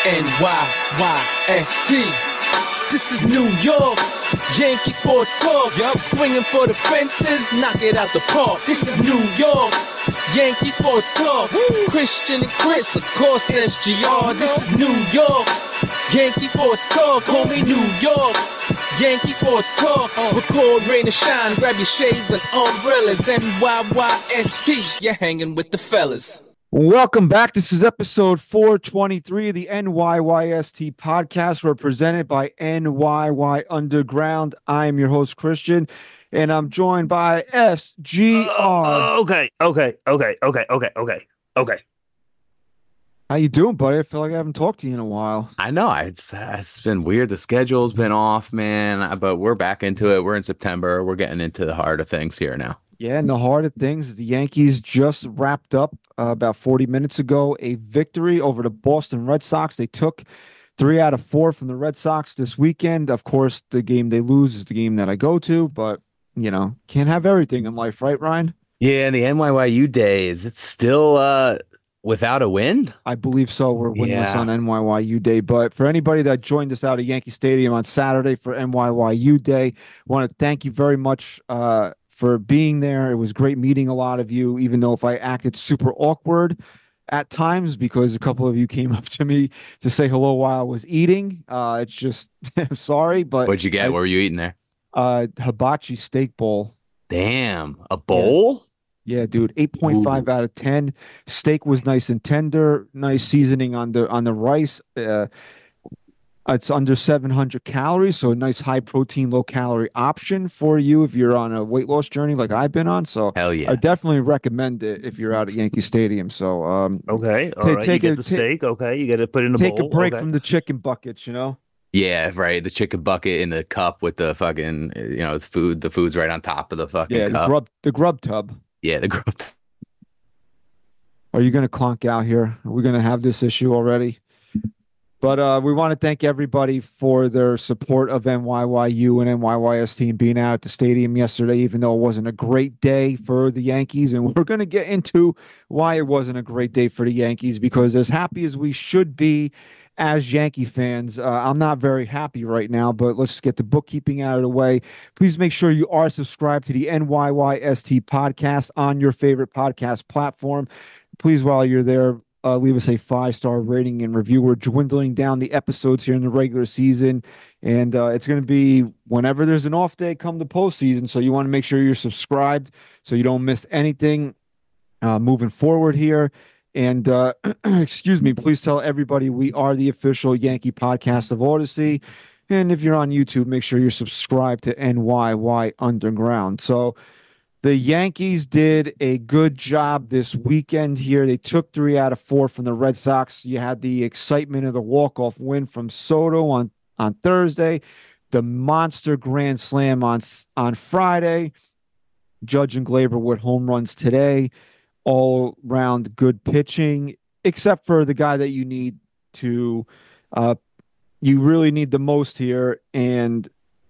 NYYST. This is New York. Yankee sports talk. Yup. Swinging for the fences, knock it out the park. This is New York. Yankee sports talk. Woo. Christian and Chris, of course, SGR. This is New York. Yankee sports talk, homie, New York. Yankee sports talk. Record, rain, and shine. Grab your shades and umbrellas. NYYST. You're hanging with the fellas. Welcome back. This is episode 423 of the NYYST podcast. We're presented by NYY Underground. I am your host, Christian, and I'm joined by SGR. Okay. How you doing, buddy? I feel like I haven't talked to you in a while. I know. It's been weird. The schedule's been off, man, but we're back into it. We're in September. We're getting into the heart of things here now. Yeah, and the heart of things is the Yankees just wrapped up about 40 minutes ago a victory over the Boston Red Sox. They took 3 out of 4 from the Red Sox this weekend. Of course, the game they lose is the game that I go to, but, you know, can't have everything in life, right, Ryan? Yeah, and the NYYU days, it's still without a win? I believe so. We're winless on NYYU Day. But for anybody that joined us out at Yankee Stadium on Saturday for NYYU Day, I want to thank you very much for being there. It was great meeting a lot of you, even though if I acted super awkward at times because a couple of you came up to me to say hello while I was eating. It's just, I'm sorry, but what'd you get? What were you eating there? Hibachi steak bowl. Damn, a bowl? Yeah, dude, 8.5 out of 10. Steak was nice and tender, nice seasoning on the rice. It's under 700 calories, so a nice high protein, low calorie option for you if you're on a weight loss journey like I've been on. So hell yeah, I definitely recommend it if you're out at Yankee Stadium. So okay, all right, you get the steak. Okay, you got to put it in a bowl. Take a break from the chicken buckets, you know. Yeah, right. The chicken bucket in the cup with the fucking, it's food. The food's right on top of the fucking cup. The grub tub. Yeah, the grub. Are you going to clonk out here? Are we going to have this issue already? But we want to thank everybody for their support of NYYU and NYYS team being out at the stadium yesterday, even though it wasn't a great day for the Yankees. And we're going to get into why it wasn't a great day for the Yankees, because as happy as we should be as Yankee fans, I'm not very happy right now, but let's get the bookkeeping out of the way. Please make sure you are subscribed to the NYYST podcast on your favorite podcast platform. Please, while you're there, leave us a 5-star rating and review. We're dwindling down the episodes here in the regular season, and it's going to be whenever there's an off day come the postseason. So you want to make sure you're subscribed so you don't miss anything moving forward here. And excuse me, please tell everybody we are the official Yankee podcast of Odyssey. And if you're on YouTube, make sure you're subscribed to NYY Underground. So the Yankees did a good job this weekend here. They took 3 out of 4 from the Red Sox. You had the excitement of the walk-off win from Soto on Thursday, the monster grand slam on Friday, Judge and Glaber with home runs today, all-round good pitching, except for the guy that you need to you really need the most here, and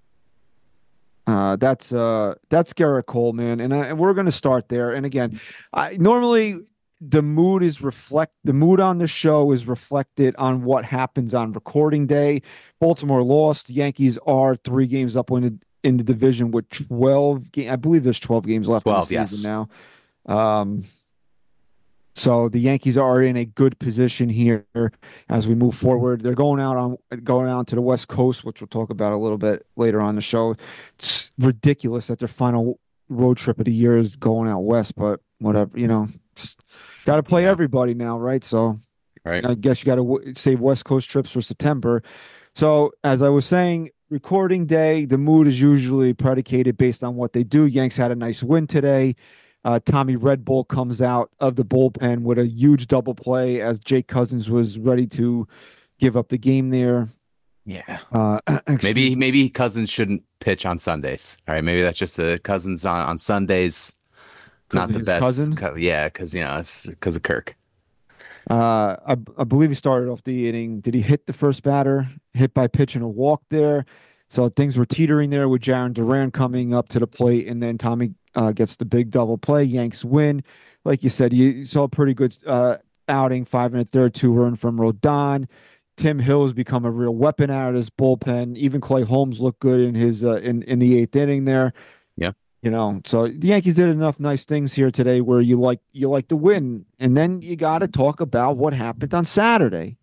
that's Gerrit Cole, man, and we're going to start there. And again, normally the mood on the show is reflected on what happens on recording day. Baltimore lost. Yankees are 3 games up in the division with 12 games. I believe there's 12 games left in the season now. So the Yankees are in a good position here as we move forward. They're going out to the West Coast, which we'll talk about a little bit later on the show. It's ridiculous that their final road trip of the year is going out west, but whatever, got to play everybody now, right? So right. I guess you got to save West Coast trips for September. So as I was saying, recording day, the mood is usually predicated based on what they do. Yanks had a nice win today. Tommy Red Bull comes out of the bullpen with a huge double play as Jake Cousins was ready to give up the game there. Yeah. Maybe Cousins shouldn't pitch on Sundays. All right. Maybe that's just the Cousins on Sundays. Not the best. Cousin? Yeah. Because, it's because of Kirk. I believe he started off the inning. Did he hit the first batter? Hit by pitch and a walk there. So things were teetering there with Jarren Duran coming up to the plate, and then Tommy gets the big double play. Yanks win. Like you said, you saw a pretty good outing, 5 1/3, 2 run from Rodon. Tim Hill has become a real weapon out of this bullpen. Even Clay Holmes looked good in his in the eighth inning there. Yeah. So the Yankees did enough nice things here today where you like to win, and then you got to talk about what happened on Saturday.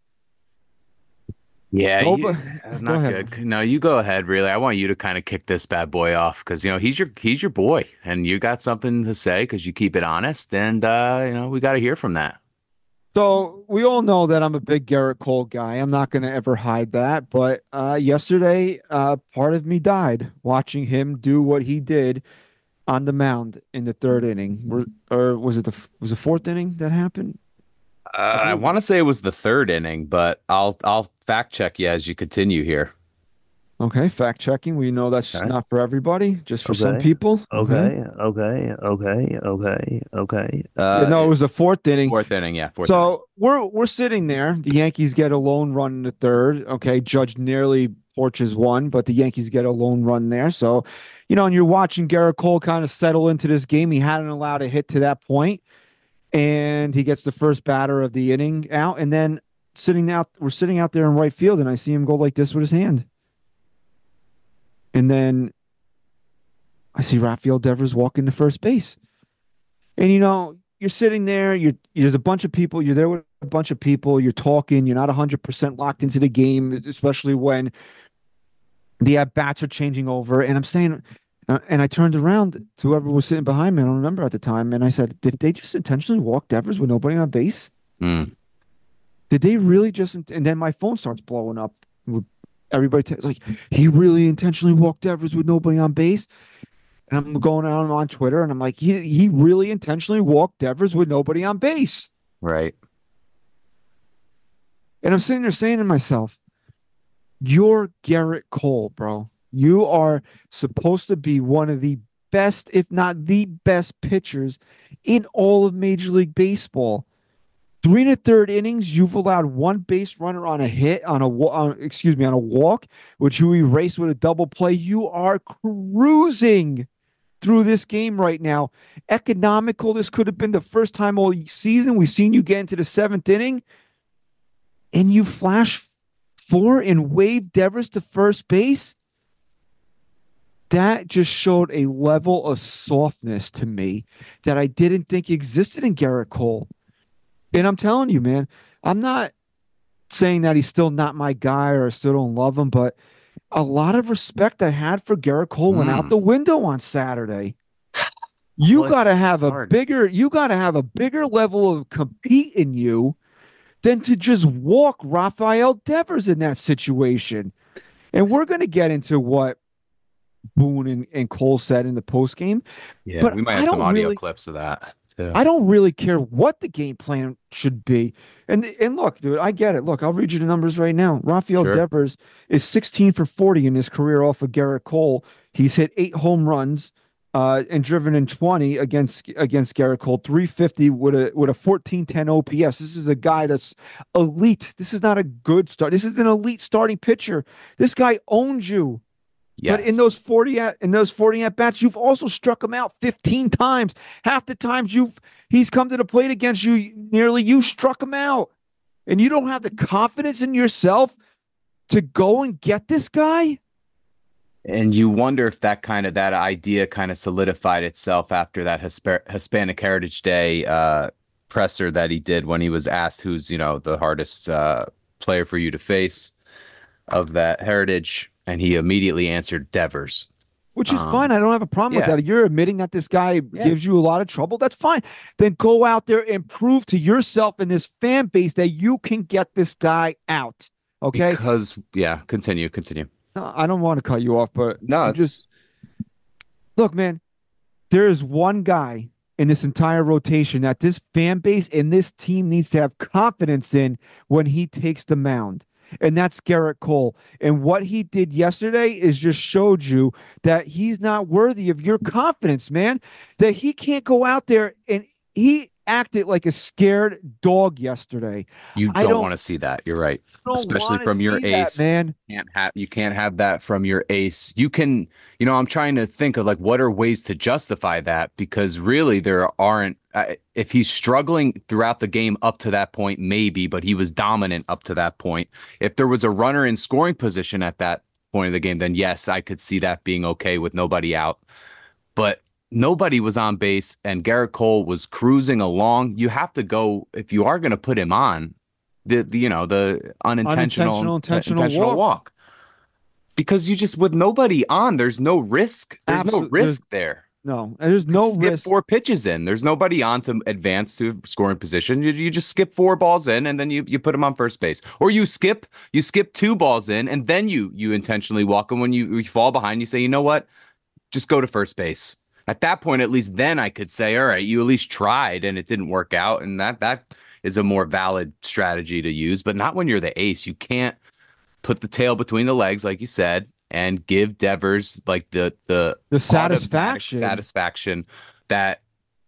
Yeah, Go not ahead. good. No, you go ahead. Really, I want you to kind of kick this bad boy off because he's your boy, and you got something to say because you keep it honest, and we got to hear from that. So we all know that I'm a big Garrett Cole guy. I'm not going to ever hide that. But yesterday, part of me died watching him do what he did on the mound in the third inning. Or was it the fourth inning that happened? I want to say it was the third inning, but I'll fact check you as you continue here. Okay, fact checking. We know that's Okay. not for everybody, just for some Okay. people. Okay. Yeah, no, it was the fourth inning. Fourth inning, yeah. Fourth inning. So we're sitting there. The Yankees get a lone run in the third. Okay, Judge nearly porches one, but the Yankees get a lone run there. So, and you're watching Garrett Cole kind of settle into this game. He hadn't allowed a hit to that point, and he gets the first batter of the inning out. And then we're sitting out there in right field, and I see him go like this with his hand. And then I see Rafael Devers walk into first base. And you're sitting there, there's a bunch of people, you're there with a bunch of people, you're talking, you're not 100% locked into the game, especially when the at-bats are changing over. And I'm saying, and I turned around to whoever was sitting behind me, I don't remember at the time, and I said, did they just intentionally walk Devers with nobody on base? Mm. Did they really just, and then my phone starts blowing up with everybody like, he really intentionally walked Devers with nobody on base? And I'm going on Twitter, and I'm like, he really intentionally walked Devers with nobody on base. Right. And I'm sitting there saying to myself, you're Garrett Cole, bro. You are supposed to be one of the best, if not the best pitchers in all of Major League Baseball. 3 1/3 innings, you've allowed one base runner on a hit, on a walk, which you erased with a double play. You are cruising through this game right now. Economical. This could have been the first time all season we've seen you get into the seventh inning, and you flash 4 and wave Devers to first base. That just showed a level of softness to me that I didn't think existed in Garrett Cole. And I'm telling you, man, I'm not saying that he's still not my guy or I still don't love him, but a lot of respect I had for Garrett Cole went out the window on Saturday. You got to have a bigger level of compete in you than to just walk Rafael Devers in that situation. And we're going to get into what Boone and Cole said in the postgame. Yeah, but we might have some audio clips of that. Yeah. I don't really care what the game plan should be. And look, dude, I get it. Look, I'll read you the numbers right now. Rafael Devers is 16 for 40 in his career off of Garrett Cole. He's hit 8 home runs and driven in 20 against Garrett Cole. 350 with a 1410 OPS. This is a guy that's elite. This is not a good start. This is an elite starting pitcher. This guy owns you. Yes. But in those 40 at bats, you've also struck him out 15 times. Half the times he's come to the plate against you, you struck him out. And you don't have the confidence in yourself to go and get this guy? And you wonder if that idea kind of solidified itself after that Hispanic Heritage Day presser that he did when he was asked who's, the hardest player for you to face of that heritage. And he immediately answered Devers. Which is fine. I don't have a problem with that. You're admitting that this guy gives you a lot of trouble. That's fine. Then go out there and prove to yourself and this fan base that you can get this guy out. Okay? Because, continue. No, I don't want to cut you off, but no, look, man, there is one guy in this entire rotation that this fan base and this team needs to have confidence in when he takes the mound. And that's Garrett Cole. And what he did yesterday is just showed you that he's not worthy of your confidence, man. That he can't go out there, and he acted like a scared dog yesterday. You don't want to see that. You're right. Especially from your ace. Man. You can't have that from your ace. You can, I'm trying to think of what are ways to justify that, because really there aren't if he's struggling throughout the game up to that point, maybe, but he was dominant up to that point. If there was a runner in scoring position at that point of the game, then yes, I could see that being okay with nobody out. But nobody was on base and Garrett Cole was cruising along. You have to go, if you are going to put him on, the unintentional intentional walk. Because you just, with nobody on, there's no risk. There's no risk there. No, and there's no skip risk. 4 pitches in. There's nobody on to advance to scoring position. You just skip 4 balls in, and then you put him on first base, or you skip 2 balls in, and then you intentionally walk. And when you fall behind, you say, you know what, just go to first base. At that point, at least then I could say, all right, you at least tried, and it didn't work out, and that is a more valid strategy to use. But not when you're the ace. You can't put the tail between the legs, like you said, and give Devers like the satisfaction that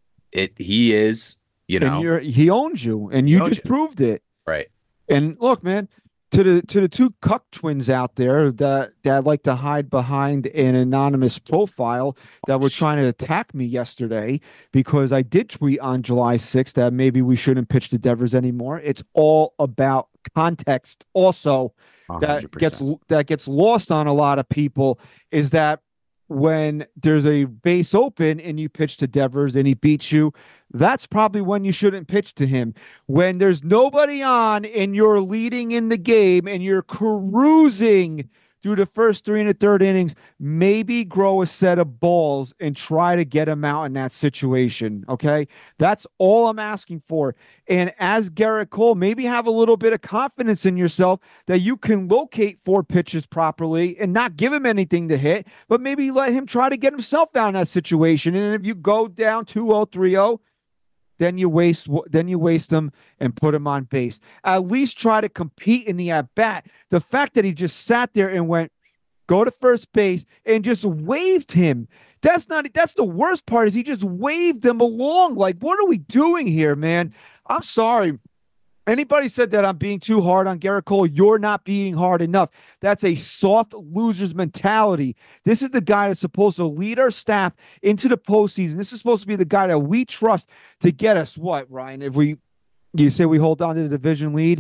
he is, and he owns you, and you just proved it. Right. And look, man, to the 2 Cuck twins out there that like to hide behind an anonymous profile that were trying to attack me yesterday because I did tweet on July 6th that maybe we shouldn't pitch to Devers anymore. It's all about context. Also, 100%. that gets lost on a lot of people is that when there's a base open and you pitch to Devers and he beats you, that's probably when you shouldn't pitch to him. When there's nobody on and you're leading in the game and you're cruising through the first 3 and the 3rd innings, maybe grow a set of balls and try to get him out in that situation. Okay. That's all I'm asking for. And as Garrett Cole, maybe have a little bit of confidence in yourself that you can locate 4 pitches properly and not give him anything to hit, but maybe let him try to get himself out in that situation. And if you go down 2-0, 3-0, then you waste them and put him on base. At least try to compete in the at-bat. The fact that he just sat there and went, go to first base and just waved him. That's the worst part is he just waved them along. Like, what are we doing here, man? I'm sorry. Anybody said that I'm being too hard on Garrett Cole, you're not being hard enough. That's a soft loser's mentality. This is the guy that's supposed to lead our staff into the postseason. This is supposed to be the guy that we trust to get us what, Ryan? You say we hold on to the division lead,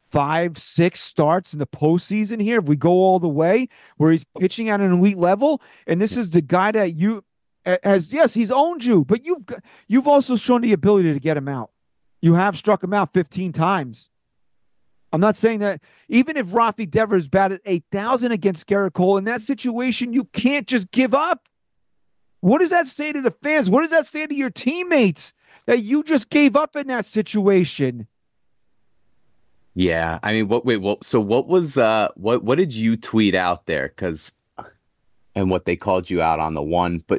5-6 starts in the postseason here. If we go all the way where he's pitching at an elite level, and this is the guy that he's owned you, but you've also shown the ability to get him out. You have struck him out 15 times. I'm not saying that even if Rafi Devers batted 8,000 against Garrett Cole, in that situation, you can't just give up. What does that say to the fans? What does that say to your teammates that you just gave up in that situation? Yeah. I mean, so what was, what did you tweet out there? And what they called you out on the one, but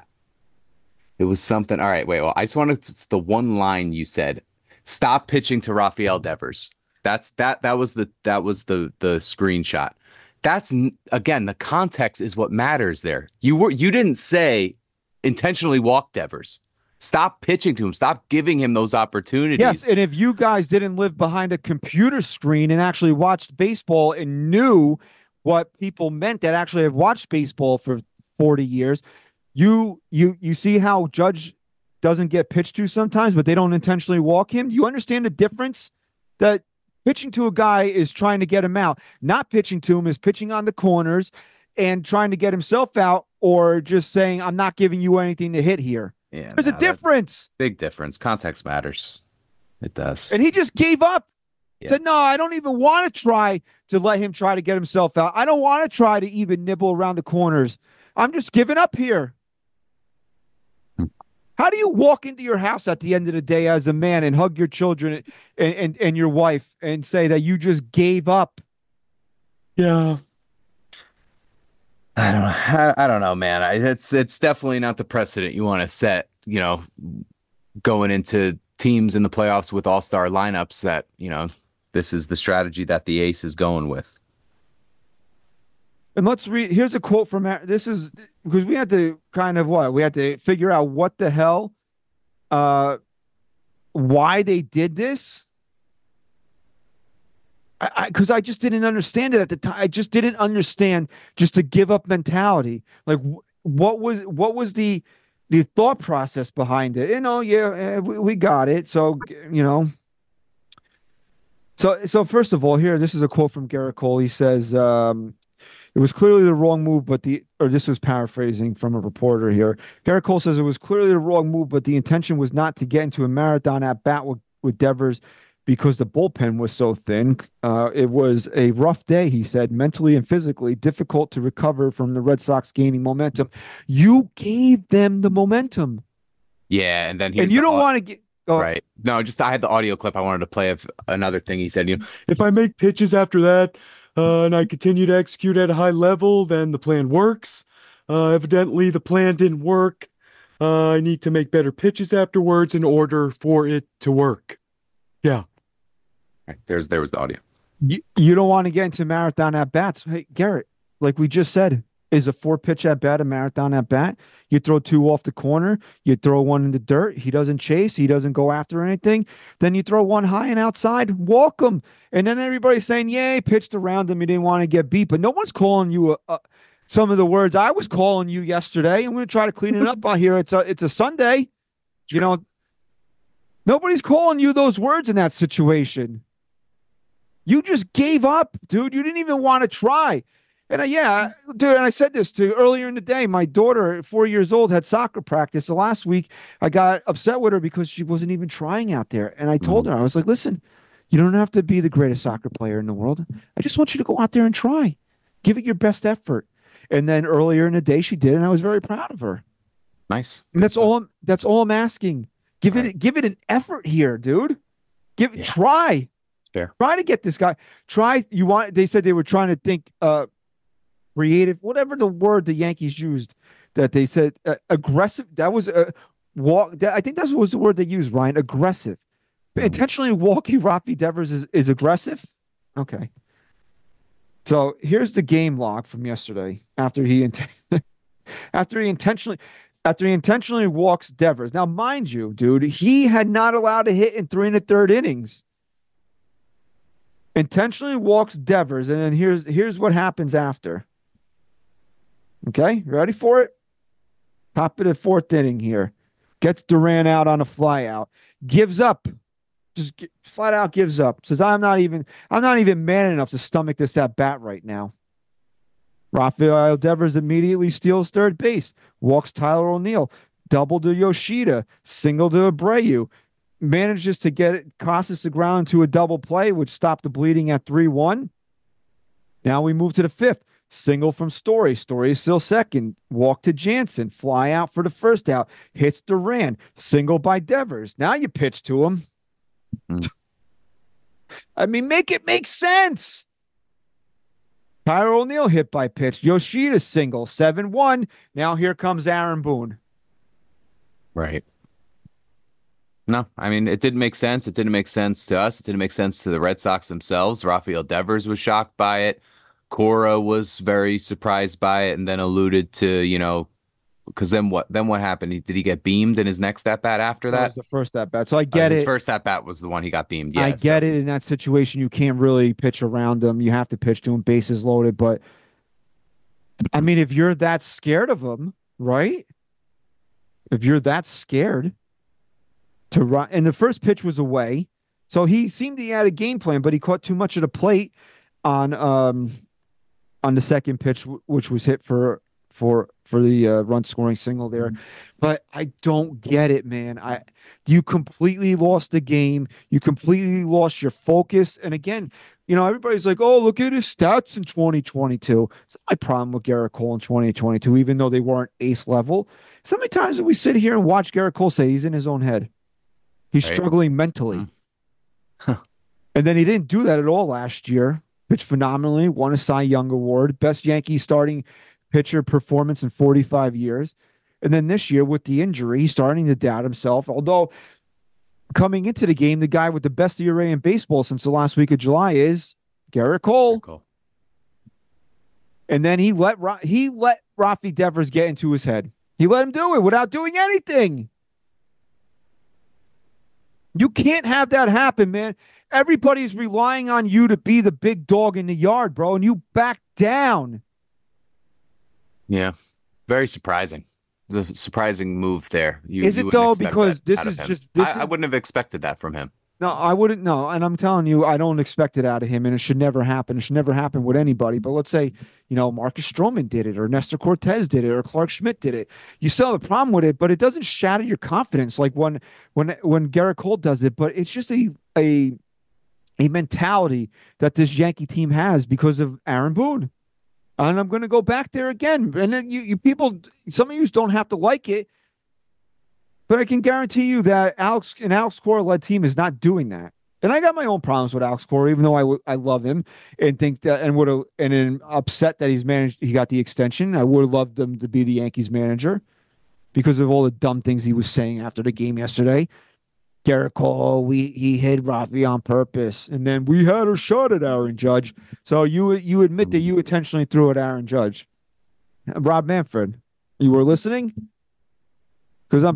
it was something. All right, wait. Well, I just wanted the one line you said. Stop pitching to Rafael Devers. That was the screenshot. That's, again, the context is what matters there. You didn't say intentionally walk Devers. Stop pitching to him. Stop giving him those opportunities. Yes, and if you guys didn't live behind a computer screen and actually watched baseball and knew what people meant that actually have watched baseball for 40 years, you see how Judge doesn't get pitched to sometimes, but they don't intentionally walk him. Do you understand the difference? That pitching to a guy is trying to get him out. Not pitching to him is pitching on the corners and trying to get himself out, or just saying, I'm not giving you anything to hit here. Yeah, there's a difference. Big difference. Context matters. It does. And he just gave up. Yeah. Said, no, I don't even want to try to let him try to get himself out. I don't want to try to even nibble around the corners. I'm just giving up here. How do you walk into your house at the end of the day as a man and hug your children and your wife and say that you just gave up? Yeah. I don't know, man. It's definitely not the precedent you want to set, going into teams in the playoffs with all-star lineups that, this is the strategy that the ace is going with. And let's read. Here's a quote from this is because we had to we had to figure out what the hell, why they did this. Because I just didn't understand it at the time. I just didn't understand just the give up mentality. Like what was the the thought process behind it. We got it. So, so first of all, here, this is a quote from Garrett Cole. He says, it was clearly the wrong move, or this was paraphrasing from a reporter here. Garrett Cole says it was clearly the wrong move, but the intention was not to get into a marathon at bat with Devers because the bullpen was so thin. It was a rough day, he said, mentally and physically difficult to recover from the Red Sox gaining momentum. You gave them the momentum. Yeah, and then you don't want to get right. No, just I had the audio clip I wanted to play of another thing he said. If I make pitches after that, and I continue to execute at a high level, then the plan works. Evidently, the plan didn't work. I need to make better pitches afterwards in order for it to work. Yeah. Right, there was the audio. You don't want to get into marathon at bats. Hey, Garrett, like we just said, is a 4-pitch at bat a marathon at bat? You throw 2 off the corner, you throw 1 in the dirt. He doesn't chase, he doesn't go after anything. Then you throw 1 high and outside, walk him. And then everybody's saying, yeah, he pitched around him, he didn't want to get beat. But no one's calling you some of the words I was calling you yesterday. I'm going to try to clean it up out here. It's a Sunday. Nobody's calling you those words in that situation. You just gave up, dude. You didn't even want to try. And dude, and I said this to earlier in the day. My daughter, 4 years old, had soccer practice. So last week, I got upset with her because she wasn't even trying out there. And I told her, I was like, listen, you don't have to be the greatest soccer player in the world. I just want you to go out there and try. Give it your best effort. And then earlier in the day, she did, and I was very proud of her. Nice. And that's all I'm asking. Give it an effort here, dude. Try. Fair. Try to get this guy. They said they were trying to think creative, whatever the word the Yankees used, that they said aggressive. That was a walk. I think that was the word they used, Ryan. Aggressive. Intentionally walking Rafi Devers is aggressive. Okay. So here's the game log from yesterday after he intentionally walks Devers. Now, mind you, dude, he had not allowed a hit in 3 1/3 innings. Intentionally walks Devers, and then here's what happens after. Okay, you ready for it? Top of the 4th inning here. Gets Duran out on a fly out. Gives up. Flat out gives up. Says, I'm not even man enough to stomach this at bat right now. Rafael Devers immediately steals 3rd base. Walks Tyler O'Neill. Double to Yoshida. Single to Abreu. Manages to get it, crosses the ground into a double play, which stopped the bleeding at 3-1. Now we move to the 5th. Single from Story. Story is still second. Walk to Jansen. Fly out for the 1st out. Hits Duran. Single by Devers. Now you pitch to him. I mean, make it make sense. Tyler O'Neill hit by pitch. Yoshida single. 7-1. Now here comes Aaron Boone. Right. No, I mean, it didn't make sense. It didn't make sense to us. It didn't make sense to the Red Sox themselves. Rafael Devers was shocked by it. Cora was very surprised by it and then alluded to, because then what happened? Did he get beamed in his next at-bat after that? That was the first at-bat. So I get it. His first at-bat was the one he got beamed. Yeah, I get it. In that situation, you can't really pitch around him. You have to pitch to him, bases loaded. But, I mean, if you're that scared of him, right? If you're that scared to run, and the first pitch was away, so he seemed he had a game plan, but he caught too much of the plate on the second pitch, which was hit for the run scoring single there. But I don't get it, man. You completely lost the game. You completely lost your focus. And again, everybody's like, oh, look at his stats in 2022. It's not my problem with Garrett Cole in 2022, even though they weren't ace level. So many times that we sit here and watch Garrett Cole say he's in his own head. He's struggling mentally. And then he didn't do that at all last year. Pitched phenomenally, won a Cy Young Award, best Yankee starting pitcher performance in 45 years. And then this year with the injury, he's starting to doubt himself. Although coming into the game, the guy with the best ERA in baseball since the last week of July is Garrett Cole. And then he let Rafi Devers get into his head. He let him do it without doing anything. You can't have that happen, man. Everybody's relying on you to be the big dog in the yard, bro, and you back down. Yeah, very surprising. The surprising move there. Is You it wouldn't though? expect that Because this out of is him. just this I is wouldn't have expected that from him. no, I wouldn't know. And I'm telling you, I don't expect it out of him, and it should never happen. It should never happen with anybody. But let's say, Marcus Stroman did it, or Nestor Cortez did it, or Clark Schmidt did it. You still have a problem with it, but it doesn't shatter your confidence like when Garrett Cole does it. But it's just a mentality that this Yankee team has because of Aaron Boone. And I'm going to go back there again. And then you people, some of you don't have to like it, but I can guarantee you that an Alex Cora led team is not doing that. And I got my own problems with Alex Cora, even though I love him and think that and would have and am upset that he got the extension. I would have loved him to be the Yankees manager because of all the dumb things he was saying after the game yesterday. Garrett Cole, he hit Rafi on purpose, and then we had a shot at Aaron Judge. So you admit that you intentionally threw at Aaron Judge. Rob Manfred, you were listening? Because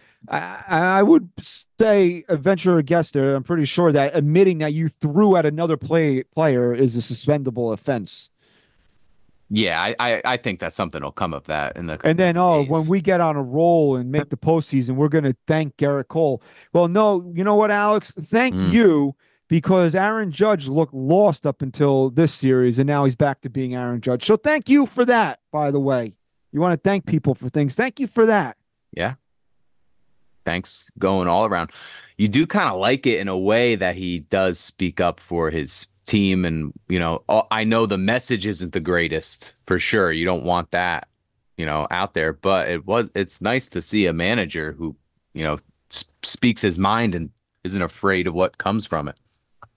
I would say, venture a guess there, I'm pretty sure that admitting that you threw at another player is a suspendable offense. Yeah, I think that something will come of that in the And then, days. when we get on a roll and make the postseason, we're going to thank Garrett Cole. Well, no, you know what, Alex? Thank you, because Aaron Judge looked lost up until this series, and now he's back to being Aaron Judge. So thank you for that, by the way. You want to thank people for things. Thank you for that. Yeah. Thanks going all around. You do kind of like it in a way that he does speak up for his team. And, I know the message isn't the greatest for sure. You don't want that, out there, but it's nice to see a manager who, speaks his mind and isn't afraid of what comes from it.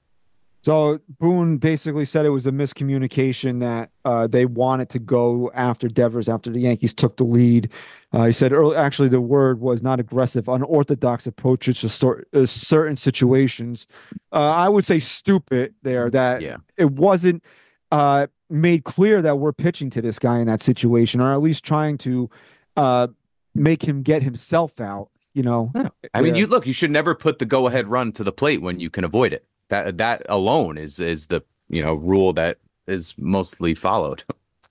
So Boone basically said it was a miscommunication that they wanted to go after Devers after the Yankees took the lead. He said actually the word was not aggressive, unorthodox approaches to certain situations. I would say stupid there, that it wasn't made clear that we're pitching to this guy in that situation, or at least trying to make him get himself out. I mean, you should never put the go-ahead run to the plate when you can avoid it. That alone is the rule that is mostly followed.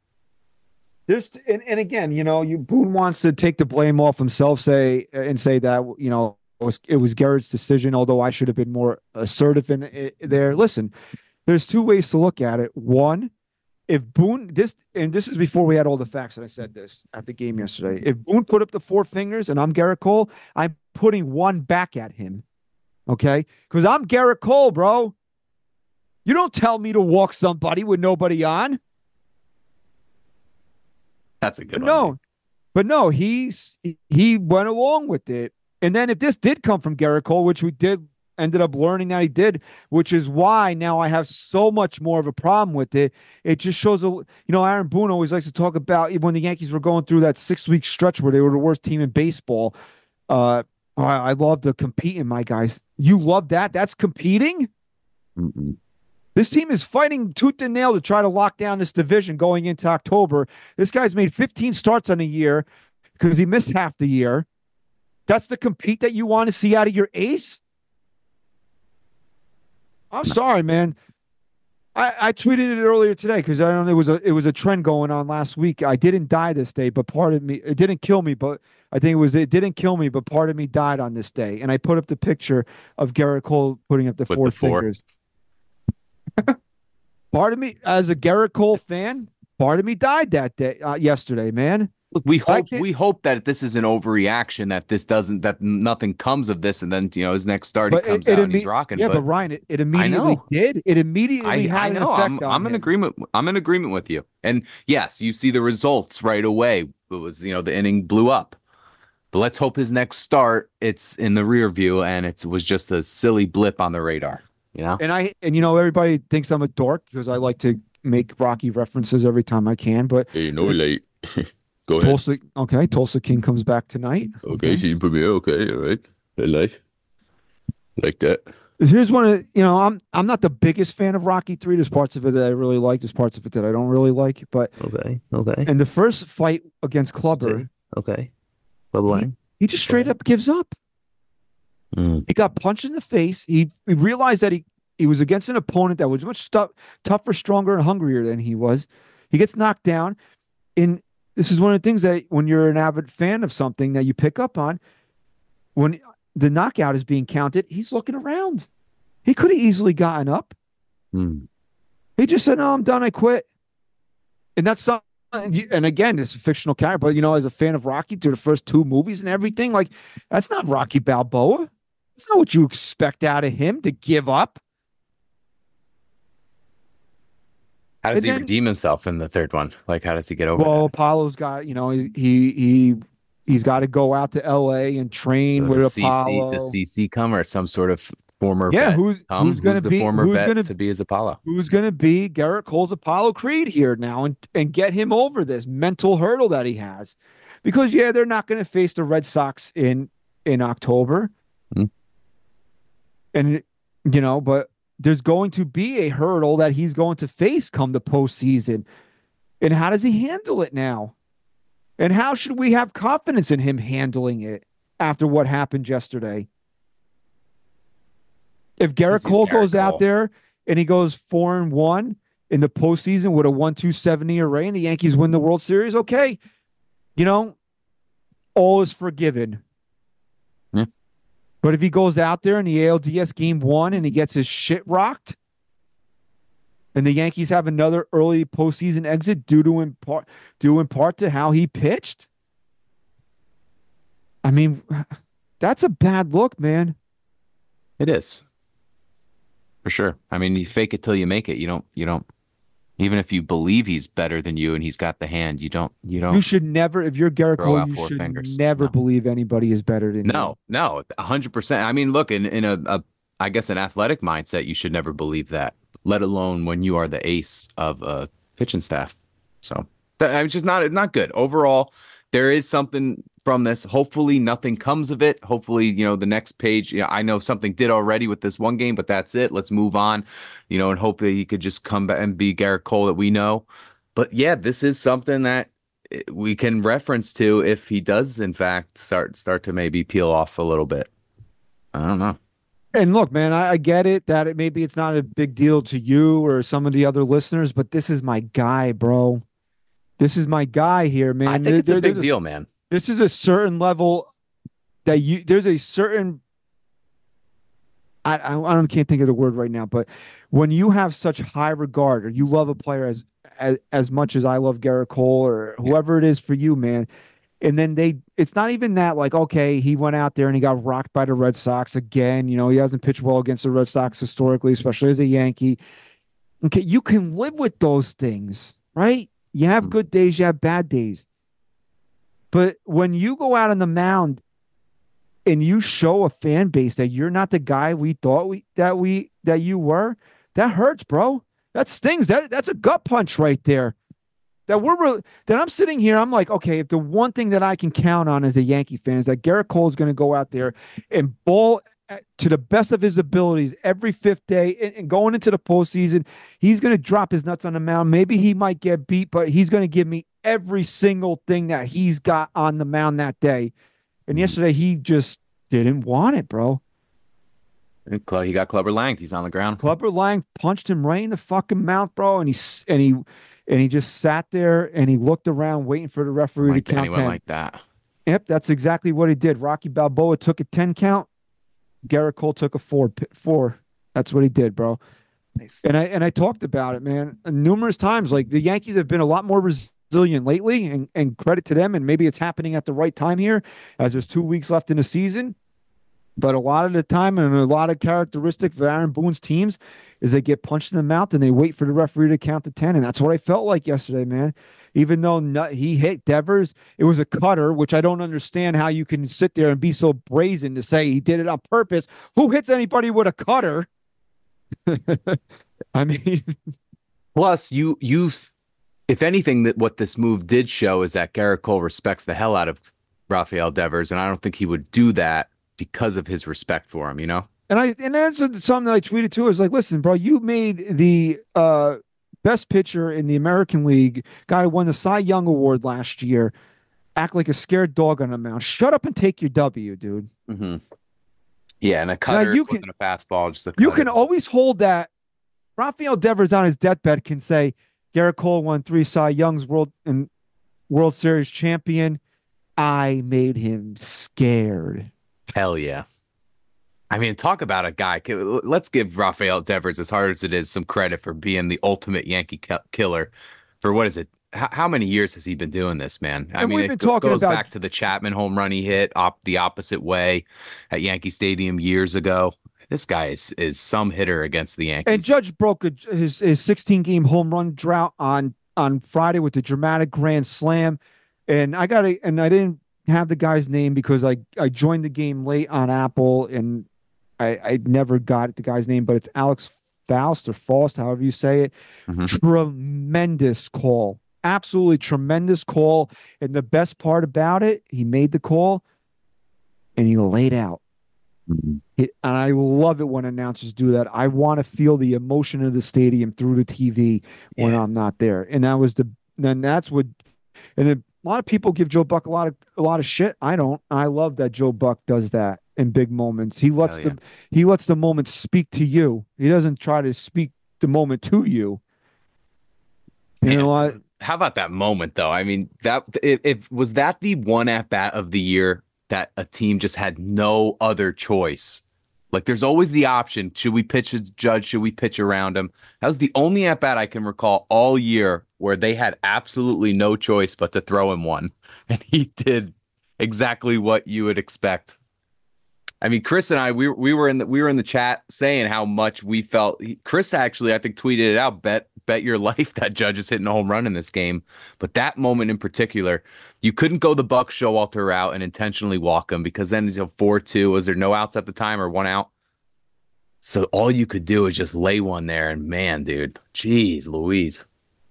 And again, Boone wants to take the blame off himself, say that it was Garrett's decision, although I should have been more assertive in there. Listen, there's two ways to look at it. One, if Boone this is before we had all the facts, and I said this at the game yesterday. If Boone put up the four fingers and I'm Garrett Cole, I'm putting one back at him. Okay? Because I'm Garrett Cole, bro. You don't tell me to walk somebody with nobody on. That's a good one. But no, he went along with it. And then if this did come from Garrett Cole, which we ended up learning that he did, which is why now I have so much more of a problem with it. It just shows, Aaron Boone always likes to talk about when the Yankees were going through that 6-week stretch where they were the worst team in baseball. I love to compete in my guys. You love that? That's competing? Mm-mm. This team is fighting tooth and nail to try to lock down this division going into October. This guy's made 15 starts on a year because he missed half the year. That's the compete that you want to see out of your ace? I'm sorry, man. I tweeted it earlier today because I don't know, it was a trend going on last week. I didn't die this day, but part of me, it didn't kill me, but I think it didn't kill me, but part of me died on this day. And I put up the picture of Garrett Cole putting up the four fingers. Part of me, as a Garrett Cole fan, part of me died that day, yesterday, man. Look, we hope that this is an overreaction, that nothing comes of this, and then his next start he comes out and he's rocking. Yeah, but Ryan, it immediately did. It immediately had an effect. I'm in agreement. I'm in agreement with you. And yes, you see the results right away. It was the inning blew up. But let's hope his next start it's in the rear view and it was just a silly blip on the radar. And everybody thinks I'm a dork because I like to make Rocky references every time I can. But late. Go ahead. Tulsa King comes back tonight. Okay, season premiere. Okay, all right. Very nice. Like that. Here's one of I'm not the biggest fan of Rocky 3. There's parts of it that I really like. There's parts of it that I don't really like. But okay. And the first fight against Clubber, he just straight up gives up. He got punched in the face. He realized that he was against an opponent that was much tougher, stronger, and hungrier than he was. He gets knocked down. This is one of the things that when you're an avid fan of something that you pick up on, when the knockout is being counted, he's looking around. He could have easily gotten up. Hmm. He just said, "No, I'm done. I quit." And that's something. And again, it's a fictional character, but as a fan of Rocky through the first two movies and everything, like that's not Rocky Balboa. That's not what you expect out of him to give up. How does he redeem himself in the third one? Like, how does he get over Well, that? Apollo's got, he's got to go out to LA and train So with does Apollo. Does CC come or some sort of former Yeah, vet who's come? going to the be former vet to be his Apollo? Who's going to be Garrett Cole's Apollo Creed here now and get him over this mental hurdle that he has? Because they're not going to face the Red Sox in October. Hmm. And but there's going to be a hurdle that he's going to face come the postseason. And how does he handle it now? And how should we have confidence in him handling it after what happened yesterday? If Garrett Cole goes out there and he goes 4-1 in the postseason with a 1.270 ERA and the Yankees win the World Series, okay, all is forgiven. Yeah. But if he goes out there in the ALDS game 1 and he gets his shit rocked, and the Yankees have another early postseason exit due in part to how he pitched, I mean, that's a bad look, man. It is. For sure. I mean, you fake it till you make it. You don't, even if you believe he's better than you and he's got the hand, you should never, if you're Garrett Cole, you should never believe anybody is better than you. No, 100%. I mean, look, in a I guess an athletic mindset, you should never believe that, let alone when you are the ace of a pitching staff. So it's just not good. Overall, there is something from this. Hopefully nothing comes of it. Hopefully, the next page, I know something did already with this one game, but that's it. Let's move on, and hope that he could just come back and be Garrett Cole that we know. But yeah, this is something that we can reference to if he does, in fact, start to maybe peel off a little bit. I don't know. And look, man, I get it that maybe it's not a big deal to you or some of the other listeners, but this is my guy, bro. This is my guy here, man. I think it's a big deal, man. This is a certain level that there's a certain, I can't think of the word right now, but when you have such high regard or you love a player as much as I love Garrett Cole or whoever it is for you, man. And then it's not even that like, okay, he went out there and he got rocked by the Red Sox again. He hasn't pitched well against the Red Sox historically, especially as a Yankee. Okay, you can live with those things, right? You have good days, you have bad days. But when you go out on the mound and you show a fan base that you're not the guy we thought that you were, that hurts, bro. That stings. That's a gut punch right there. That I'm sitting here, I'm like, okay, if the one thing that I can count on as a Yankee fan is that Garrett Cole is going to go out there and ball to the best of his abilities every fifth day and going into the postseason, he's going to drop his nuts on the mound. Maybe he might get beat, but he's going to give me every single thing that he's got on the mound that day. And yesterday, he just didn't want it, bro. He got Clubber Lang. He's on the ground. Clubber Lang punched him right in the fucking mouth, bro, and he just sat there and he looked around waiting for the referee to count 10. Like that. Yep, that's exactly what he did. Rocky Balboa took a 10 count. Garrett Cole took a 4. That's what he did, bro. Nice. And I talked about it, man, numerous times. Like the Yankees have been a lot more resilient lately, and credit to them. And maybe it's happening at the right time here, as there's 2 weeks left in the season. But a lot of the time, and a lot of characteristics of Aaron Boone's teams is they get punched in the mouth and they wait for the referee to count to 10. And that's what I felt like yesterday, man. Even though he hit Devers, it was a cutter, which I don't understand how you can sit there and be so brazen to say he did it on purpose. Who hits anybody with a cutter? I mean, plus you've, if anything, that what this move did show is that Garrett Cole respects the hell out of Rafael Devers, and I don't think he would do that because of his respect for him, And that's something that I tweeted too. Is like, listen, bro, you made the best pitcher in the American League, guy who won the Cy Young Award last year, act like a scared dog on the mound. Shut up and take your W, dude. Mm-hmm. Yeah, and a cutter wasn't a fastball, just a cutter. You can always hold that. Rafael Devers on his deathbed can say, Garrett Cole won 3 Cy Youngs world, and World Series champion, I made him scared. Hell yeah. I mean, talk about a guy. Let's give Rafael Devers, as hard as it is, some credit for being the ultimate Yankee killer. For what is it? How many years has he been doing this, man? I And mean, we've it been talking goes about back to the Chapman home run he hit the opposite way at Yankee Stadium years ago. This guy is some hitter against the and Yankees. Judge broke his 16-game home run drought on Friday with the dramatic grand slam. And I didn't have the guy's name because I joined the game late on Apple and I never got the guy's name, but it's Alex Faust, however you say it. Mhm. Tremendous call. Absolutely tremendous call. And the best part about it, he made the call and he laid out. And I love it when announcers do that. I want to feel the emotion of the stadium through the TV when I'm not there. And that's what, and then a lot of people give Joe Buck a lot of shit. I don't. I love that Joe Buck does that in big moments. He lets the moment speak to you. He doesn't try to speak the moment to you. You know what? How about that moment though? I mean, that if was that the one at bat of the year that a team just had no other choice. Like there's always the option. Should we pitch a Judge? Should we pitch around him? That was the only at bat I can recall all year where they had absolutely no choice but to throw him one. And he did exactly what you would expect. I mean, Chris and I, we were in the chat saying how much we felt. Chris actually, I think, tweeted it out. Bet your life that Judge is hitting a home run in this game. But that moment in particular, you couldn't go the Buck Showalter route and intentionally walk him because then 4-2. Was there no outs at the time or one out? So all you could do is just lay one there. And man, dude, geez, Louise.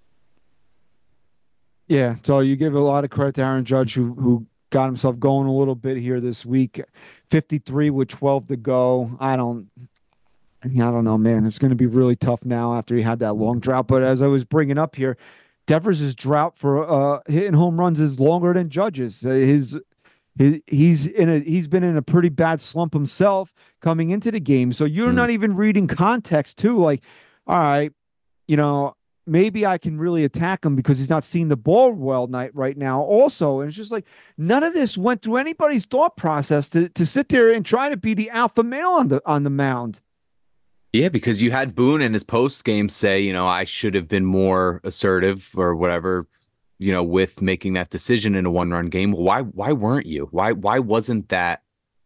Yeah, so you give a lot of credit to Aaron Judge, who got himself going a little bit here this week. 53 with 12 to go. I don't know, man. It's going to be really tough now after he had that long drought. But as I was bringing up here, Devers' drought for hitting home runs is longer than Judge's. He's been in a pretty bad slump himself coming into the game. So you're not even reading context too. Like, all right, maybe I can really attack him because he's not seeing the ball well right now also. And it's just like none of this went through anybody's thought process to sit there and try to be the alpha male on the mound. Yeah, because you had Boone in his post game say, I should have been more assertive or whatever, with making that decision in a 1-run game. Why weren't you? Why wasn't that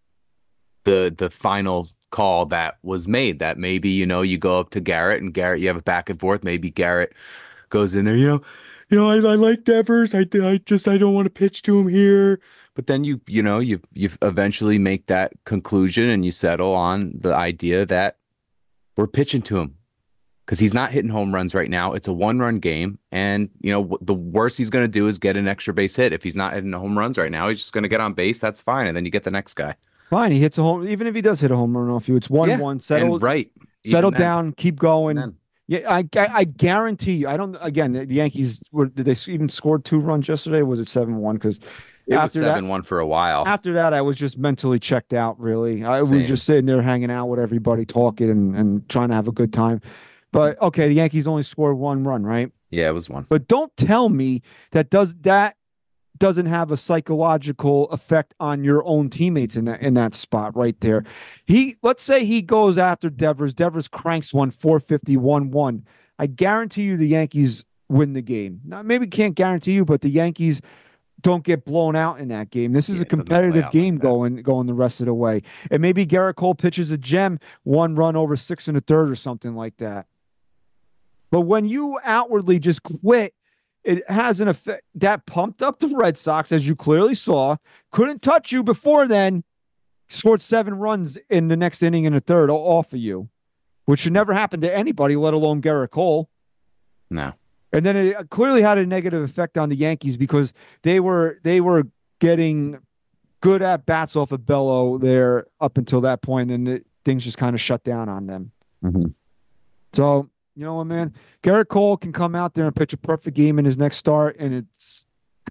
the final call that was made? That maybe, you go up to Garrett and Garrett, you have a back and forth. Maybe Garrett goes in there, I like Devers. I don't want to pitch to him here. But then you eventually make that conclusion and you settle on the idea that we're pitching to him because he's not hitting home runs right now. It's a 1-run game. And, the worst he's going to do is get an extra base hit. If he's not hitting home runs right now, he's just going to get on base. That's fine. And then you get the next guy. Fine. He hits a home. Even if he does hit a home run off you, it's 1-1. Settle down. Keep going. Yeah, I guarantee you. The Yankees, did they even score 2 runs yesterday? Or was it 7-1? Because it was 7-1 for a while. After that, I was just mentally checked out, really. I was just sitting there hanging out with everybody, talking and trying to have a good time. But, okay, the Yankees only scored 1 run, right? Yeah, it was 1. But don't tell me that doesn't have a psychological effect on your own teammates in that spot right there. Let's say he goes after Devers. Devers cranks 450, 1-1. I guarantee you the Yankees win the game. Now, maybe can't guarantee you, but the Yankees don't get blown out in that game. This is a competitive game going the rest of the way. And maybe Garrett Cole pitches a gem, 1 run over 6 1/3 or something like that. But when you outwardly just quit, it has an effect that pumped up the Red Sox, as you clearly saw. Couldn't touch you before then. Scored 7 runs in the next inning and a third off of you, which should never happen to anybody, let alone Garrett Cole. No. And then it clearly had a negative effect on the Yankees because they were getting good at bats off of Bello there up until that point, and things just kind of shut down on them. Mm-hmm. So, you know what, man? Garrett Cole can come out there and pitch a perfect game in his next start, and it's.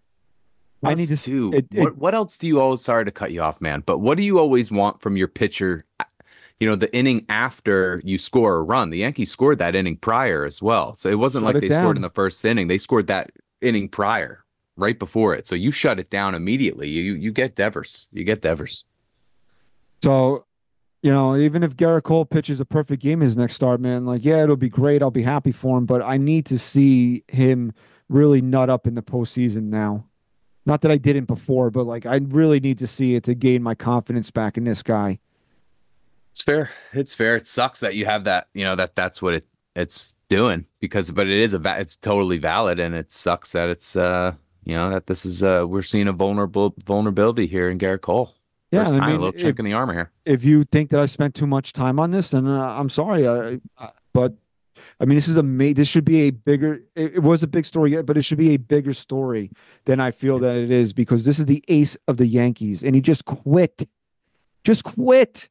I need to. What else do you always? Sorry to cut you off, man. But what do you always want from your pitcher? The inning after you score a run. The Yankees scored that inning prior as well, so it wasn't like they scored in the first inning. They scored that inning prior. right before it. So you shut it down immediately. You get Devers. You get Devers. So, even if Garrett Cole pitches a perfect game his next start, man, like, yeah, it'll be great. I'll be happy for him, but I need to see him really nut up in the postseason now. Not that I didn't before, but like I really need to see it to gain my confidence back in this guy. It's fair. It's fair. It sucks that you have that, that's what it's doing but it is it's totally valid, and it sucks that it's that this is we're seeing a vulnerability here in Garrett Cole. Yeah, First I time, a mean, little chink in the armor here. if you think that I spent too much time on this, then I'm sorry. But I mean, this should be a bigger. It was a big story, but it should be a bigger story than I feel that it is, because this is the ace of the Yankees, and he just quit. Just quit.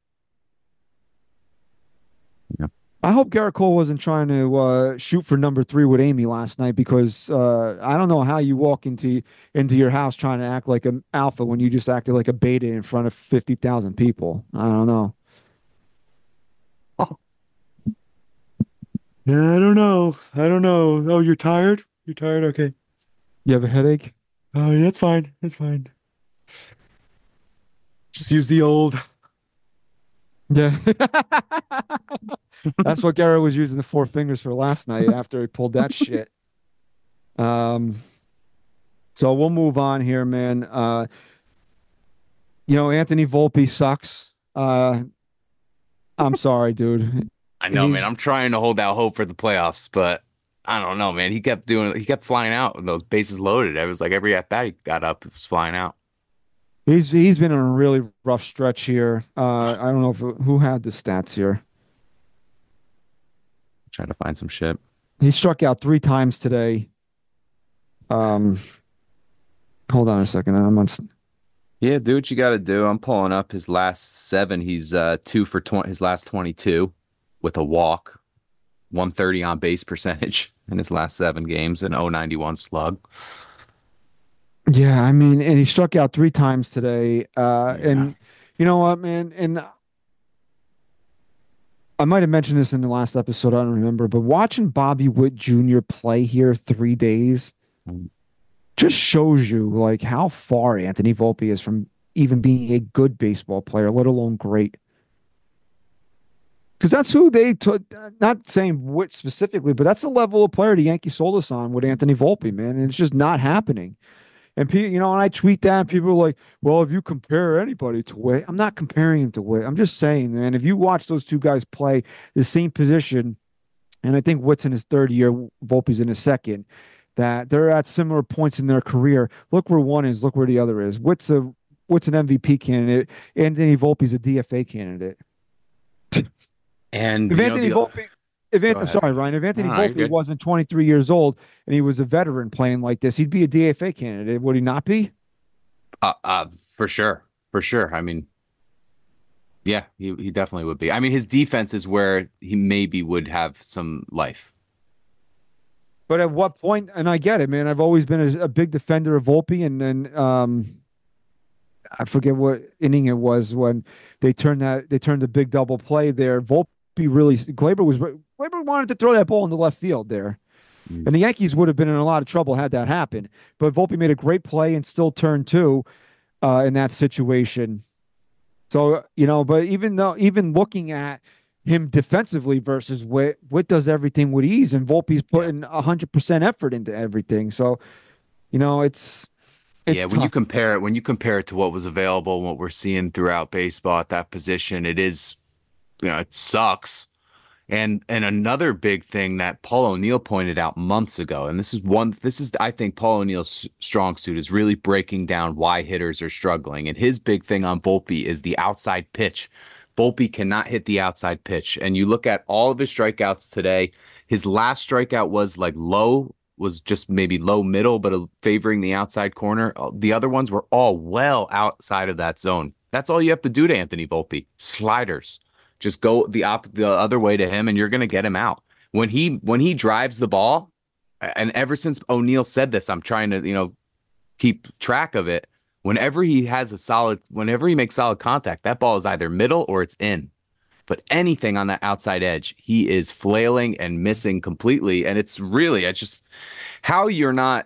Yeah. I hope Garrett Cole wasn't trying to shoot for number 3 with Amy last night, because I don't know how you walk into your house trying to act like an alpha when you just acted like a beta in front of 50,000 people. I don't know. Yeah, I don't know. Oh, you're tired? You're tired? Okay. You have a headache? Oh, yeah, that's fine. That's fine. Just use the old. Yeah. That's what Garrett was using the 4 fingers for last night after he pulled that shit. So we'll move on here, man. Anthony Volpe sucks. I'm sorry, dude. I know, man. I'm trying to hold out hope for the playoffs, but I don't know, man. He kept flying out with those bases loaded. It was like every at bat he got up, it was flying out. He's been in a really rough stretch here. I don't know who had the stats here. Trying to find some shit. He struck out 3 times today. Hold on a second. Yeah, do what you got to do. I'm pulling up his last 7. He's 2 for 20, his last 22 with a walk, 130 on base percentage in his last 7 games, an 091 slug. Yeah, I mean, and he struck out 3 times today. And you know what, man? And I might have mentioned this in the last episode, I don't remember, but watching Bobby Witt Jr. play here 3 days just shows you like how far Anthony Volpe is from even being a good baseball player, let alone great. Because that's who they took, not saying Witt specifically, but that's the level of player the Yankees sold us on with Anthony Volpe, man. And it's just not happening. And people, and I tweet that, and people are like, well, if you compare anybody to Witt, I'm not comparing him to Witt. I'm just saying, man, if you watch those 2 guys play the same position, and I think Witt's in his 3rd year, Volpe's in his 2nd, that they're at similar points in their career. Look where one is, look where the other is. Witt's an MVP candidate, Anthony Volpe's a DFA candidate. And if Anthony Volpe, I'm sorry, Ryan. If Anthony Volpe wasn't 23 years old and he was a veteran playing like this, he'd be a DFA candidate. Would he not be? For sure. I mean, yeah, he definitely would be. I mean, his defense is where he maybe would have some life. But at what point? And I get it, man. I've always been a big defender of Volpe, and then I forget what inning it was when they turned the big double play there. Volpe Gleyber wanted to throw that ball in the left field there. And the Yankees would have been in a lot of trouble had that happened. But Volpe made a great play and still turned 2 in that situation. So, but even looking at him defensively versus Witt does everything with ease, and Volpe's putting 100% effort into everything. So, it's tough. When you compare it to what was available and what we're seeing throughout baseball at that position, it is, it sucks. And another big thing that Paul O'Neill pointed out months ago, and this is I think Paul O'Neill's strong suit, is really breaking down why hitters are struggling. And his big thing on Volpe is the outside pitch. Volpe cannot hit the outside pitch. And you look at all of his strikeouts today, his last strikeout was just maybe low middle, but favoring the outside corner. The other ones were all well outside of that zone. That's all you have to do to Anthony Volpe. Sliders. Just go the other way to him, and you're going to get him out. When he drives the ball, and ever since O'Neill said this, I'm trying to keep track of it. Whenever he makes solid contact, that ball is either middle or it's in. But anything on that outside edge, he is flailing and missing completely. And it's just how you're not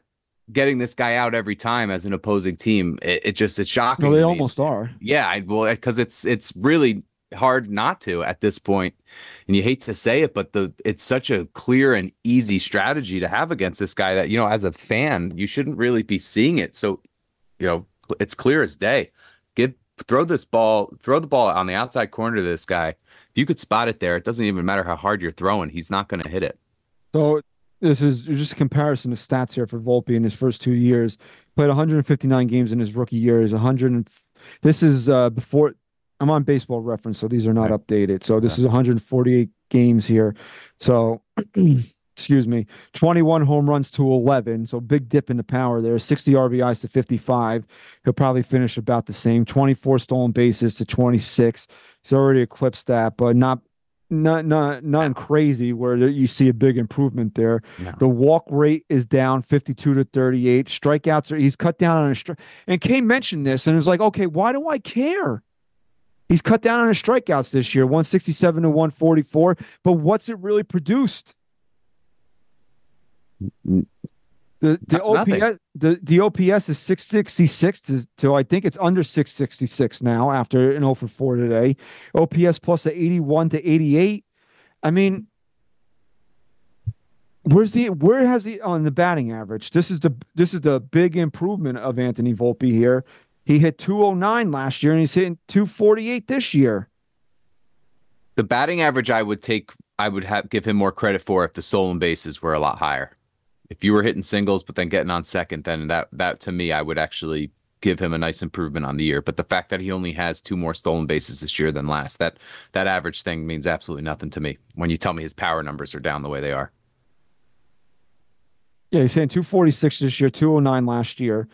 getting this guy out every time as an opposing team. It's shocking No, they to me. almost are. Yeah, well, because it's really hard not to at this point, and you hate to say it, but it's such a clear and easy strategy to have against this guy that as a fan you shouldn't really be seeing it. So it's clear as day. Throw the ball on the outside corner to this guy. If you could spot it there, it doesn't even matter how hard you're throwing. He's not going to hit it. So this is just a comparison of stats here for Volpe in his first 2 years. Played 159 games in his rookie year. This is before. I'm on Baseball Reference, so these are not updated. So this is 148 games here. So excuse me, 21 home runs to 11. So big dip in the power there. 60 RBIs to 55. He'll probably finish about the same. 24 stolen bases to 26. He's already eclipsed that, but nothing crazy where you see a big improvement there. No. The walk rate is down 52 to 38. Strikeouts he's cut down on a strike. And Kane mentioned this and it's like, okay, why do I care? He's cut down on his strikeouts this year, 167 to 144. But what's it really produced? The OPS is 666 to I think it's under 666 now after an 0 for 4 today. OPS plus a 81 to 88. I mean, where has he on the batting average? This is the big improvement of Anthony Volpe here. He hit 209 last year and he's hitting 248 this year. The batting average I would give him more credit for if the stolen bases were a lot higher. If you were hitting singles but then getting on second, then that to me I would actually give him a nice improvement on the year. But the fact that he only has 2 more stolen bases this year than last, that average thing means absolutely nothing to me when you tell me his power numbers are down the way they are. Yeah, he's hitting 246 this year, 209 last year.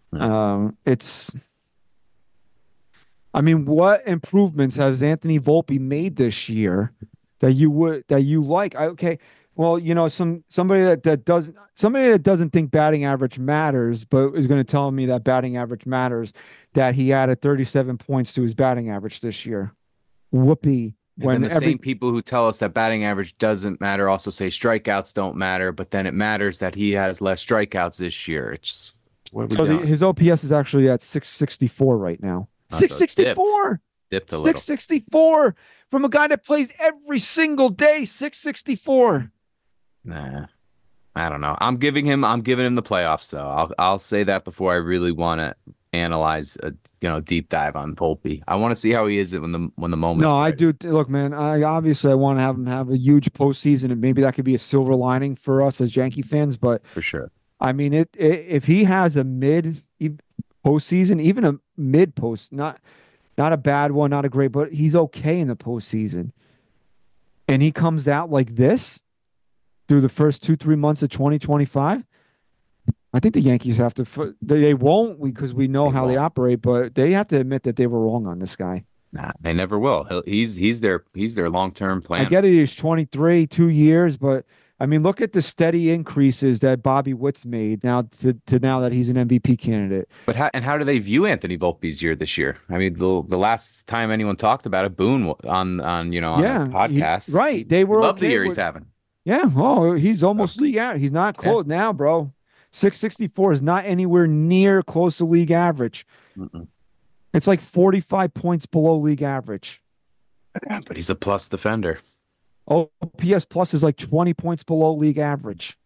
I mean, what improvements has Anthony Volpe made this year that you like? Okay, well, somebody that doesn't think batting average matters, but is going to tell me that batting average matters, that he added 37 points to his batting average this year. Whoopee. When the same people who tell us that batting average doesn't matter also say strikeouts don't matter, but then it matters that he has less strikeouts this year. It's his OPS is actually at 664 right now. 664. Dipped a little. 664 from a guy that plays every single day. 664. Nah, I don't know. I'm giving him the playoffs though. I'll say that before I really want to analyze a deep dive on Volpe. I want to see how he is when the moment. No, I do. Look, man. I obviously want to have him have a huge postseason, and maybe that could be a silver lining for us as Yankee fans. But for sure, I mean, if he has a mid postseason, even a mid post, not a bad one, not a great, but he's okay in the postseason, and he comes out like this through the first 2-3 months of 2025. I think the Yankees have to. They won't because we know how they operate, but they have to admit that they were wrong on this guy. Nah, they never will. He's their long-term plan. I get it. He's 23, 2 years, but I mean, look at the steady increases that Bobby Witt's made now to now that he's an MVP candidate. But how do they view Anthony Volpe's year this year? I mean, the last time anyone talked about it, Boone on a podcast, right? They were love the year he's having. Yeah. Oh, he's almost league out. He's not close now, bro. 664 is not anywhere near close to league average. Mm-mm. It's like 45 points below league average. Yeah, but he's a plus defender. OPS plus is like 20 points below league average.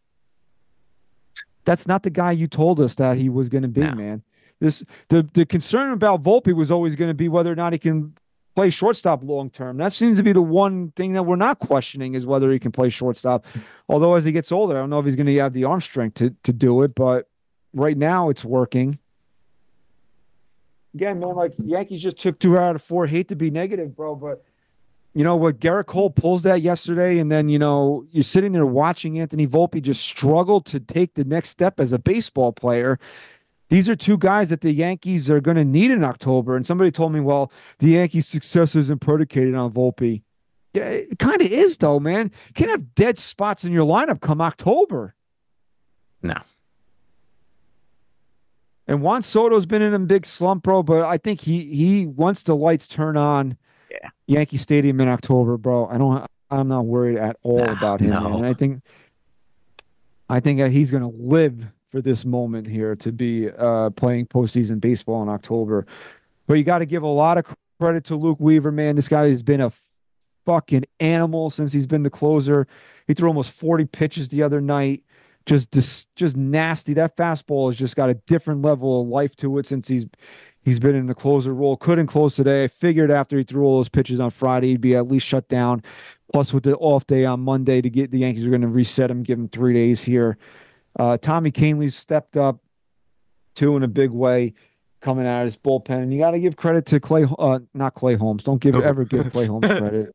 That's not the guy you told us that he was going to be, man. The concern about Volpe was always going to be whether or not he can play shortstop long term. That seems to be the one thing that we're not questioning is whether he can play shortstop. Although as he gets older, I don't know if he's going to have the arm strength to do it, but right now it's working. Again, man, like Yankees just took 2 out of 4. Hate to be negative, bro, but what Garrett Cole pulls that yesterday, and then you're sitting there watching Anthony Volpe just struggle to take the next step as a baseball player. These are 2 guys that the Yankees are going to need in October. And somebody told me, well, the Yankees' success isn't predicated on Volpe. Yeah, it kind of is, though, man. You can't have dead spots in your lineup come October. No. And Juan Soto's been in a big slump, bro, but I think he once the lights turn on Yankee Stadium in October, bro, I'm not worried at all about him, man. And I think that he's going to live for this moment here to be playing postseason baseball in October. But you got to give a lot of credit to Luke Weaver, man. This guy has been a fucking animal since he's been the closer. He threw almost 40 pitches the other night. Just nasty. That fastball has just got a different level of life to it since he's been in the closer role. Couldn't close today. I figured after he threw all those pitches on Friday, he'd be at least shut down. Plus, with the off day on Monday, to get the Yankees are going to reset him, give him 3 days here. Tommy Kahnle stepped up too in a big way, coming out of his bullpen. And you got to give credit to not Clay Holmes. Don't ever give Clay Holmes credit.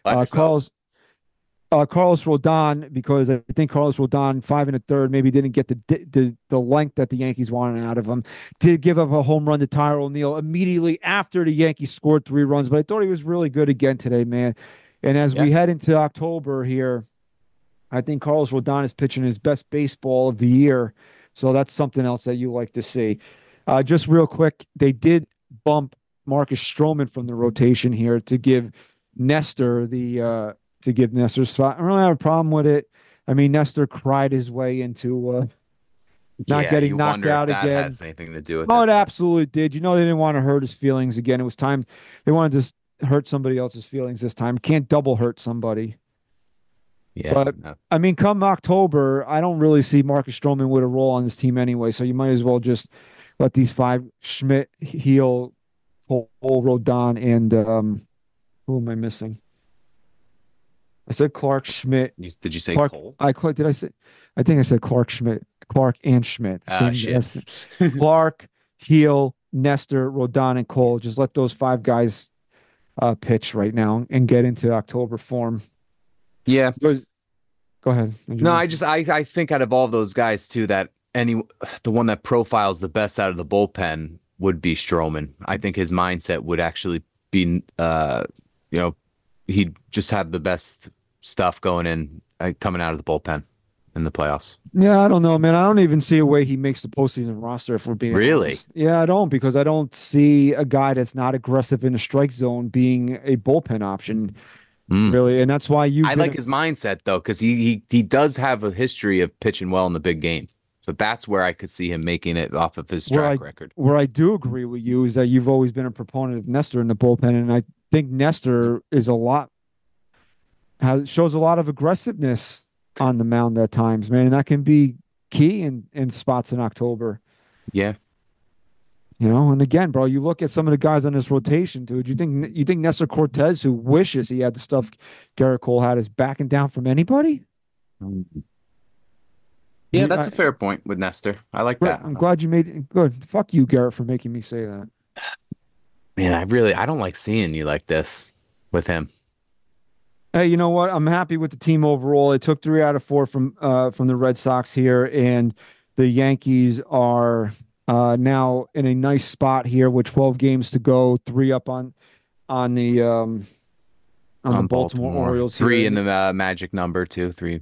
Carlos Rodon, because I think Carlos Rodon, 5 1/3, maybe didn't get the length that the Yankees wanted out of him. Did give up a home run to Tyler O'Neill immediately after the Yankees scored 3 runs, but I thought he was really good again today, man. And as we head into October here, I think Carlos Rodon is pitching his best baseball of the year. So that's something else that you like to see. Just real quick, they did bump Marcus Stroman from the rotation here to give Nestor spot. I don't really have a problem with it. I mean, Nestor cried his way into not getting knocked out again. That has anything to do with it? It absolutely did. You know, they didn't want to hurt his feelings again. It was time. They wanted to hurt somebody else's feelings this time. Can't double hurt somebody. Yeah. But, I mean, come October, I don't really see Marcus Stroman with a role on this team anyway, so you might as well just let these 5, Schmidt, Heel, Cole, Rodon, and who am I missing? I said Clark, Schmidt. Did you say Clark, Cole? Did I say? I think I said Clark, Schmidt. Clark and Schmidt. Shit. Clark, Heel, Nestor, Rodon, and Cole. Just let those 5 guys pitch right now and get into October form. Yeah. Go ahead. No, I think out of all those guys too, that the one that profiles the best out of the bullpen would be Stroman. I think his mindset would actually be, he'd just have the best stuff going in, coming out of the bullpen in the playoffs. Yeah, I don't know, man. I don't even see a way he makes the postseason roster if we're being really honest. Yeah, I don't, because I don't see a guy that's not aggressive in the strike zone being a bullpen option. Really, and that's why I like his mindset though, because he does have a history of pitching well in the big game. So that's where I could see him making it off of his track record. Where I do agree with you is that you've always been a proponent of Nestor in the bullpen, and I think Nestor is shows a lot of aggressiveness on the mound at times, man, and that can be key in spots in October. Yeah. You know, and again, bro, you look at some of the guys on this rotation, dude. You think Nestor Cortez, who wishes he had the stuff Garrett Cole had, is backing down from anybody? Yeah, that's a fair point with Nestor. I like that. I'm glad you made it good. Fuck you, Garrett, for making me say that. Man, I don't like seeing you like this with him. Hey, you know what? I'm happy with the team overall. It took 3 out of 4 from the Red Sox here, and the Yankees are now in a nice spot here with 12 games to go, 3 up on the Baltimore Orioles. 3 in the magic number too. 3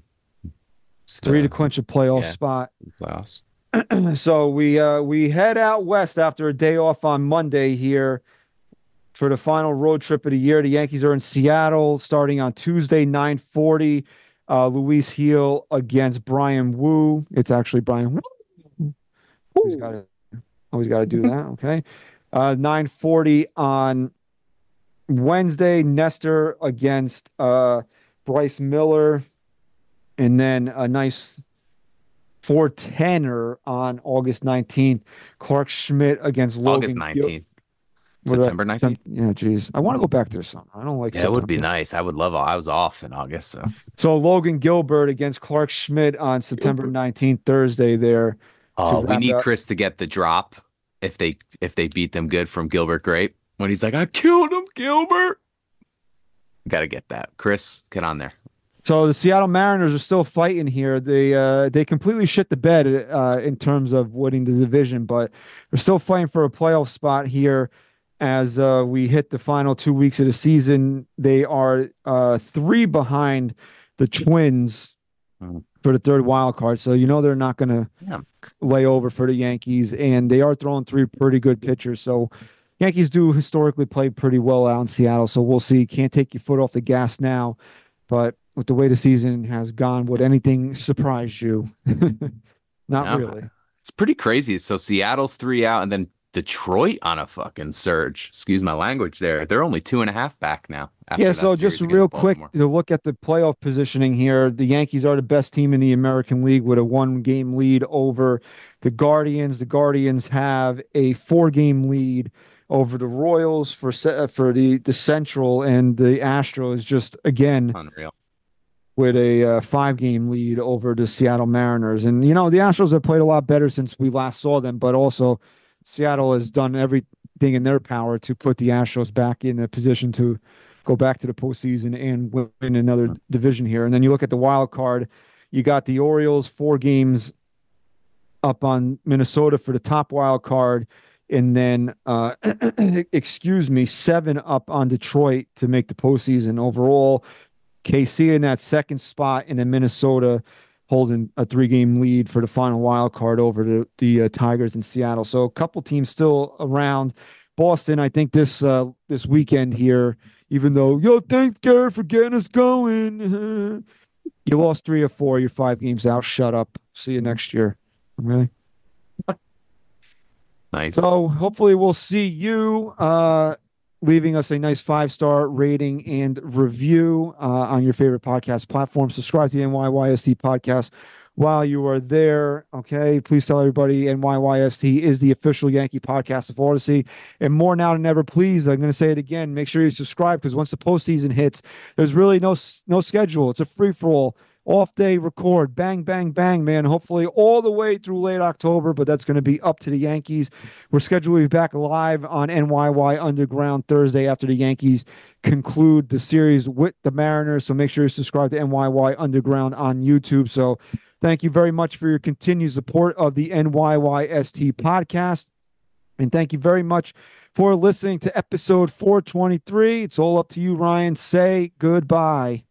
to clinch a playoff spot. Playoffs. So we head out west after a day off on Monday here for the final road trip of the year. The Yankees are in Seattle starting on Tuesday, 9:40. Luis Heel against Brian Wu. It's actually Brian Wu. Always got to do that. Okay. 9:40 on Wednesday. Nestor against Bryce Miller. And then a nice 4-10er on August 19th. Clark Schmidt against Logan. August 19th. September 19th? Yeah, geez. I want to go back there some. I don't like September. It would be nice. I would love I was off in August. So Logan Gilbert against Clark Schmidt on September 19th, Thursday there. Oh, we need Chris to get the drop if they beat them good from Gilbert Grape. When he's like, I killed him, Gilbert. Got to get that. Chris, get on there. So the Seattle Mariners are still fighting here. They completely shit the bed in terms of winning the division, but they're still fighting for a playoff spot here as we hit the final 2 weeks of the season. They are 3 behind the Twins for the 3rd wild card. So they're not going to lay over for the Yankees, and they are throwing 3 pretty good pitchers. So Yankees do historically play pretty well out in Seattle. So we'll see. Can't take your foot off the gas now, but with the way the season has gone, would anything surprise you? Not really. It's pretty crazy. So Seattle's 3 out, and then Detroit on a fucking surge. Excuse my language there. They're only 2.5 back now after Yeah, that so series just real against quick Baltimore. to look at the playoff positioning here. The Yankees are the best team in the American League with a 1-game lead over the Guardians. The Guardians have a 4-game lead over the Royals for the Central, and the Astros just again Unreal. with a 5-game lead over the Seattle Mariners. And the Astros have played a lot better since we last saw them, but also Seattle has done everything in their power to put the Astros back in a position to go back to the postseason and win another division here. And then you look at the wild card, you got the Orioles 4 games up on Minnesota for the top wild card, and then excuse me, 7 up on Detroit to make the postseason. Overall, KC in that second spot, and then Minnesota holding a 3-game lead for the final wild card over the Tigers in Seattle. So a couple teams still around. Boston, I think this weekend here, even though, thanks, Garrett, for getting us going. You lost 3 or 4. You're 5 games out. Shut up. See you next year. Okay. Nice. So hopefully we'll see you leaving us a nice 5-star rating and review on your favorite podcast platform. Subscribe to the NYYST podcast while you are there. Okay. Please tell everybody NYYST is the official Yankee podcast of Odyssey. And more now than ever, please, I'm going to say it again, make sure you subscribe, because once the postseason hits, there's really no schedule. It's a free-for-all. Off day, record, bang, bang, bang, man. Hopefully all the way through late October, but that's going to be up to the Yankees. We're scheduled to be back live on NYY Underground Thursday after the Yankees conclude the series with the Mariners. So make sure you subscribe to NYY Underground on YouTube. So thank you very much for your continued support of the NYYST podcast. And thank you very much for listening to episode 423. It's all up to you, Ryan. Say goodbye.